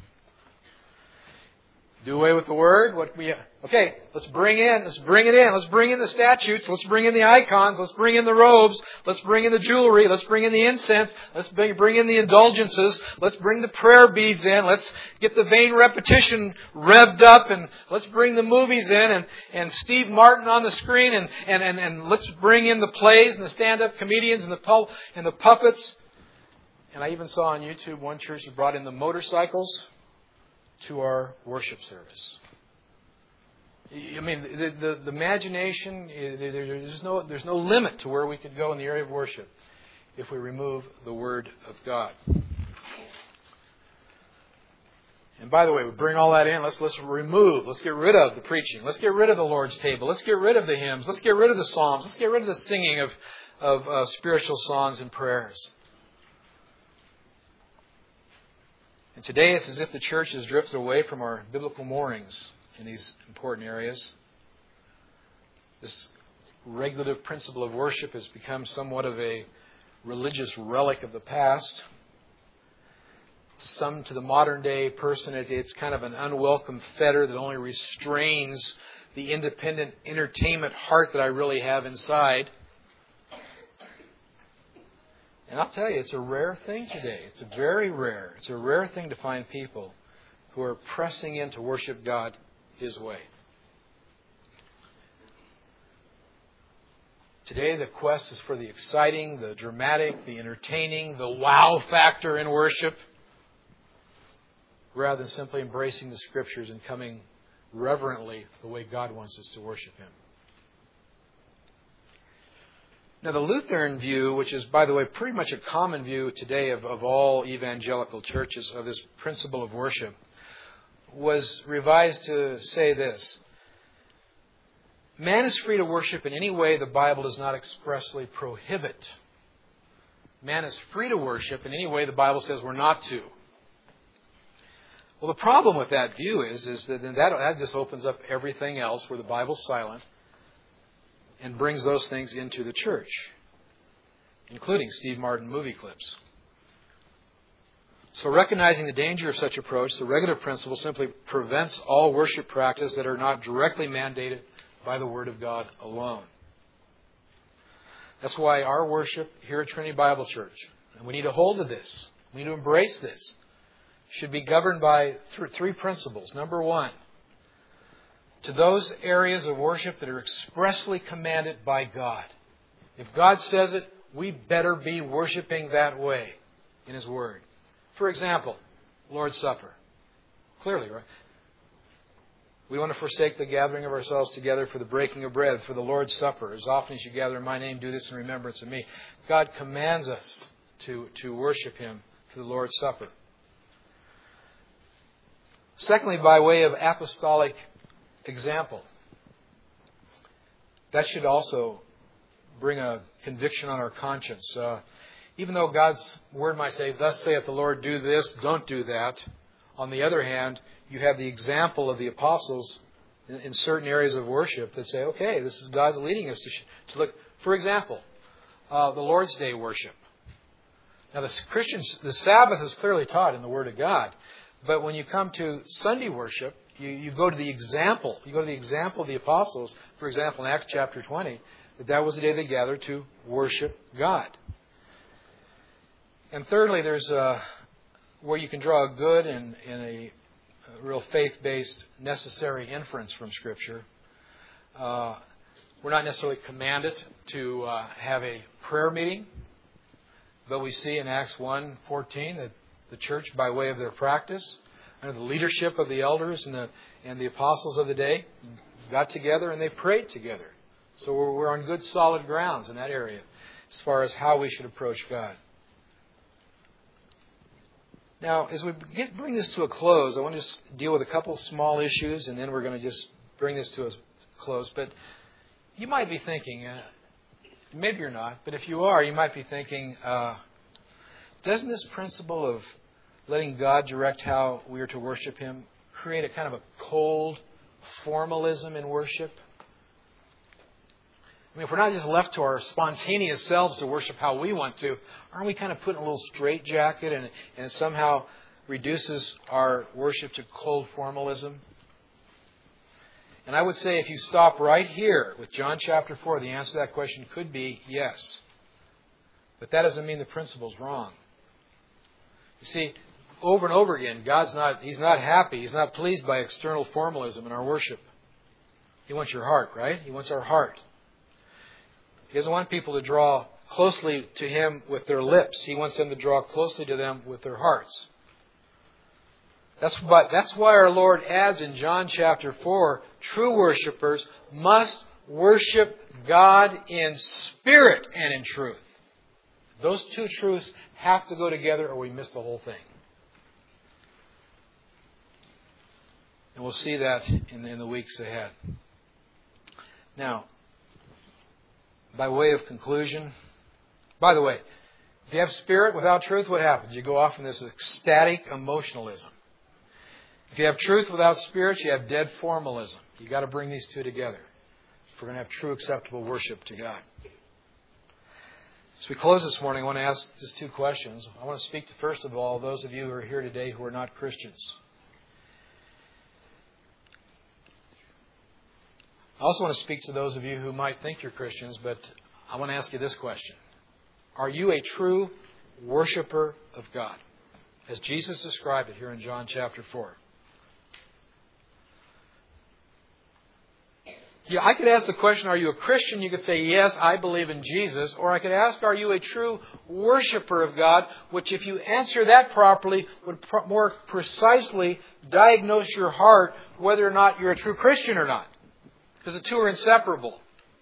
Do away with the Word. Okay, let's bring it in. Let's bring in the statutes. Let's bring in the icons. Let's bring in the robes. Let's bring in the jewelry. Let's bring in the incense. Let's bring in the indulgences. Let's bring the prayer beads in. Let's get the vain repetition revved up, and let's bring the movies in and Steve Martin on the screen, and let's bring in the plays and the stand-up comedians and the puppets. And I even saw on YouTube one church that brought in the motorcycles to our worship service. I mean, the imagination, there's no limit to where we could go in the area of worship if we remove the Word of God. And by the way, we bring all that in. Let's get rid of the preaching. Let's get rid of the Lord's table. Let's get rid of the hymns. Let's get rid of the psalms. Let's get rid of the singing of spiritual songs and prayers. And today it's as if the church has drifted away from our biblical moorings in these important areas. This regulative principle of worship has become somewhat of a religious relic of the past. To the modern day person, it's kind of an unwelcome fetter that only restrains the independent entertainment heart that I really have inside. And I'll tell you, it's a rare thing today. It's a rare thing to find people who are pressing in to worship God His way. Today the quest is for the exciting, the dramatic, the entertaining, the wow factor in worship, rather than simply embracing the Scriptures and coming reverently the way God wants us to worship Him. Now, the Lutheran view, which is, by the way, pretty much a common view today of all evangelical churches of this principle of worship, was revised to say this: man is free to worship in any way the Bible does not expressly prohibit. Man is free to worship in any way the Bible says we're not to. Well, the problem with that view is that just opens up everything else where the Bible's silent, and brings those things into the church, including Steve Martin movie clips. So recognizing the danger of such approach, the regulative principle simply prevents all worship practice that are not directly mandated by the Word of God alone. That's why our worship here at Trinity Bible Church, and we need to hold to this, we need to embrace this, should be governed by three principles. Number one, to those areas of worship that are expressly commanded by God. If God says it, we better be worshiping that way in His Word. For example, Lord's Supper. Clearly, right? We want to forsake the gathering of ourselves together for the breaking of bread, for the Lord's Supper. As often as you gather in my name, do this in remembrance of me. God commands us to worship Him through the Lord's Supper. Secondly, by way of apostolic example. That should also bring a conviction on our conscience. Even though God's Word might say, "Thus saith the Lord, do this, don't do that." On the other hand, you have the example of the apostles in certain areas of worship that say, okay, this is God's leading us to look. For example, the Lord's Day worship. Now, the Christians, the Sabbath is clearly taught in the Word of God. But when you come to Sunday worship, you go to the example. You go to the example of the apostles. For example, in Acts chapter 20, that was the day they gathered to worship God. And thirdly, there's where you can draw a good and a real faith-based necessary inference from Scripture. We're not necessarily commanded to have a prayer meeting, but we see in Acts 1:14 that the church, by way of their practice, under the leadership of the elders and the apostles of the day, got together and they prayed together. So we're on good solid grounds in that area as far as how we should approach God. Now, as we bring this to a close, I want to just deal with a couple small issues, and then we're going to just bring this to a close. But you might be thinking, maybe you're not, but if you are, you might be thinking, doesn't this principle of letting God direct how we are to worship Him create a kind of a cold formalism in worship? I mean, if we're not just left to our spontaneous selves to worship how we want to, aren't we kind of put in a little straitjacket and it somehow reduces our worship to cold formalism? And I would say if you stop right here with John chapter 4, the answer to that question could be yes. But that doesn't mean the principle's wrong. You see, over and over again, He's not happy, He's not pleased by external formalism in our worship. He wants your heart, right? He wants our heart. He doesn't want people to draw closely to Him with their lips. He wants them to draw closely to them with their hearts. That's why our Lord adds in John chapter 4, true worshipers must worship God in spirit and in truth. Those two truths have to go together or we miss the whole thing. And we'll see that in the weeks ahead. Now, by way of conclusion, by the way, if you have spirit without truth, what happens? You go off in this ecstatic emotionalism. If you have truth without spirit, you have dead formalism. You've got to bring these two together if we're going to have true acceptable worship to God. As we close this morning, I want to ask just two questions. I want to speak to, first of all, those of you who are here today who are not Christians. I also want to speak to those of you who might think you're Christians, but I want to ask you this question. Are you a true worshiper of God? As Jesus described it here in John chapter 4. Yeah, I could ask the question, are you a Christian? You could say, yes, I believe in Jesus. Or I could ask, are you a true worshiper of God? Which, if you answer that properly, would more precisely diagnose your heart whether or not you're a true Christian or not. Because the two are inseparable.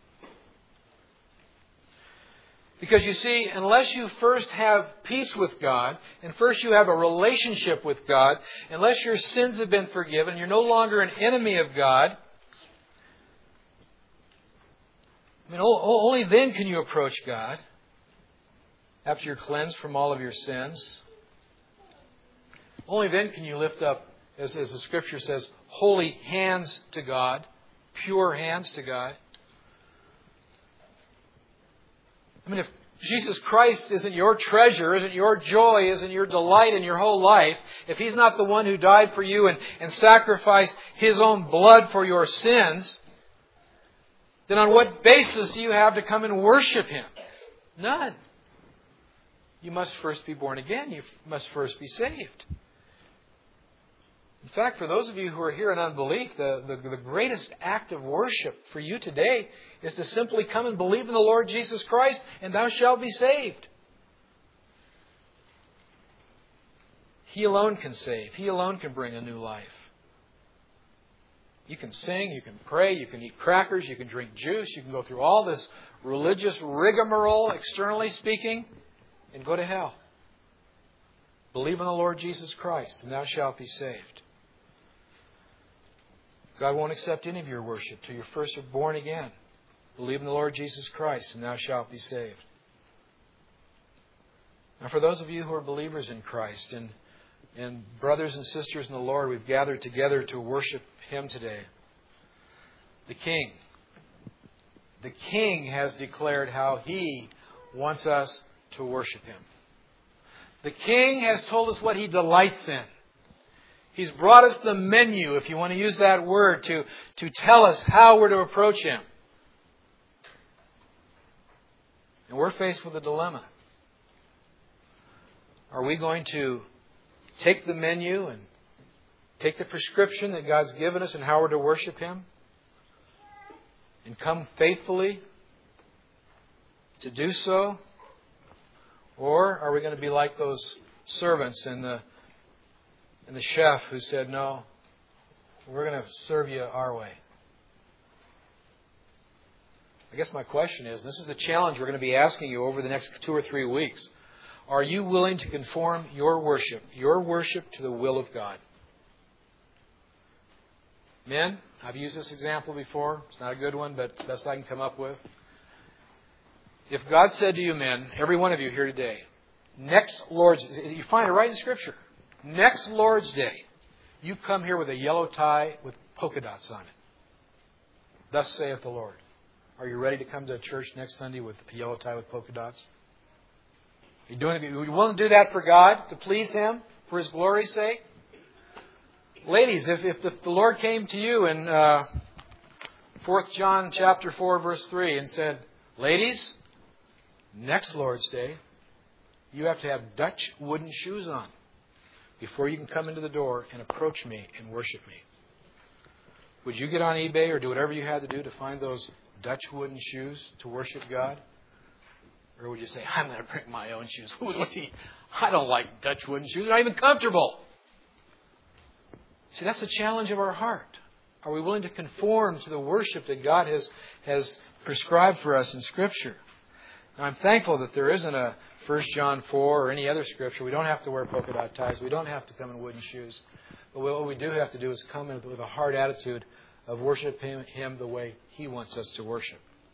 Because you see, unless you first have peace with God, and first you have a relationship with God, unless your sins have been forgiven, you're no longer an enemy of God, I mean, only then can you approach God, after you're cleansed from all of your sins. Only then can you lift up, as the Scripture says, holy hands to God. Pure hands to God. I mean, if Jesus Christ isn't your treasure, isn't your joy, isn't your delight in your whole life, if He's not the one who died for you and sacrificed His own blood for your sins, then on what basis do you have to come and worship Him? None. You must first be born again. You must first be saved. In fact, for those of you who are here in unbelief, the greatest act of worship for you today is to simply come and believe in the Lord Jesus Christ, and thou shalt be saved. He alone can save. He alone can bring a new life. You can sing, you can pray, you can eat crackers, you can drink juice, you can go through all this religious rigmarole, externally speaking, and go to hell. Believe in the Lord Jesus Christ, and thou shalt be saved. God won't accept any of your worship till you're first born again. Believe in the Lord Jesus Christ, and thou shalt be saved. Now, for those of you who are believers in Christ and brothers and sisters in the Lord, we've gathered together to worship Him today. The King has declared how He wants us to worship Him. The King has told us what He delights in. He's brought us the menu, if you want to use that word, to tell us how we're to approach Him. And we're faced with a dilemma. Are we going to take the menu and take the prescription that God's given us and how we're to worship Him and come faithfully to do so? Or are we going to be like those servants and the chef who said, no, we're going to serve you our way? I guess my question is, and this is the challenge we're going to be asking you over the next 2 or 3 weeks. Are you willing to conform your worship to the will of God? Men, I've used this example before. It's not a good one, but it's the best I can come up with. If God said to you men, every one of you here today, next Lord's Day, you find it right in Scripture. Next Lord's Day, you come here with a yellow tie with polka dots on it. Thus saith the Lord. Are you ready to come to church next Sunday with a yellow tie with polka dots? Are you willing to do that for God, to please Him, for His glory's sake? Ladies, if the Lord came to you in 4 John chapter 4, verse 3 and said, ladies, next Lord's Day, you have to have Dutch wooden shoes on before you can come into the door and approach me and worship me. Would you get on eBay or do whatever you had to do to find those Dutch wooden shoes to worship God? Or would you say, I'm going to bring my own shoes? I don't like Dutch wooden shoes. They're not even comfortable. See, that's the challenge of our heart. Are we willing to conform to the worship that God has prescribed for us in Scripture? Now, I'm thankful that there isn't a 1 John 4 or any other Scripture. We don't have to wear polka dot ties. We don't have to come in wooden shoes. But what we do have to do is come in with a hard attitude of worshiping Him the way He wants us to worship.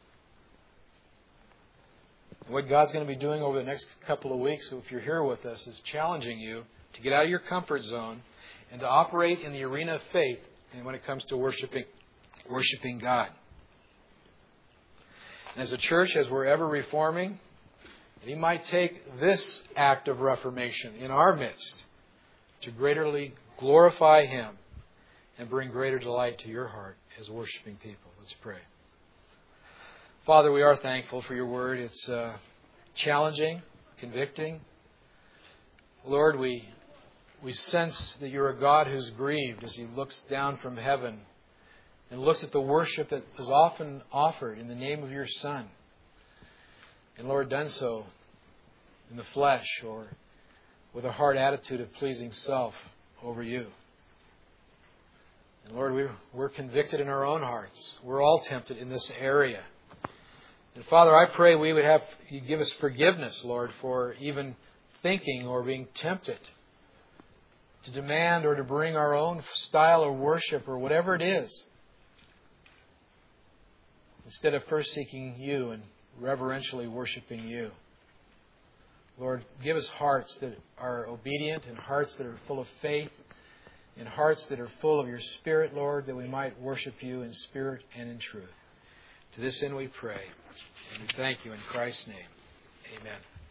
What God's going to be doing over the next couple of weeks, if you're here with us, is challenging you to get out of your comfort zone and to operate in the arena of faith and when it comes to worshiping God. And as a church, as we're ever reforming, He might take this act of reformation in our midst to greaterly glorify Him and bring greater delight to your heart as worshiping people. Let's pray. Father, we are thankful for your word. It's challenging, convicting. Lord, we sense that you're a God who's grieved as He looks down from heaven and looks at the worship that is often offered in the name of your Son. And Lord, done so in the flesh or with a hard attitude of pleasing self over you. And Lord, we're convicted in our own hearts. We're all tempted in this area. And Father, I pray we would have you give us forgiveness, Lord, for even thinking or being tempted to demand or to bring our own style of worship or whatever it is, instead of first seeking you and reverentially worshiping you. Lord, give us hearts that are obedient and hearts that are full of faith and hearts that are full of your Spirit, Lord, that we might worship you in spirit and in truth. To this end we pray. And we thank you in Christ's name. Amen.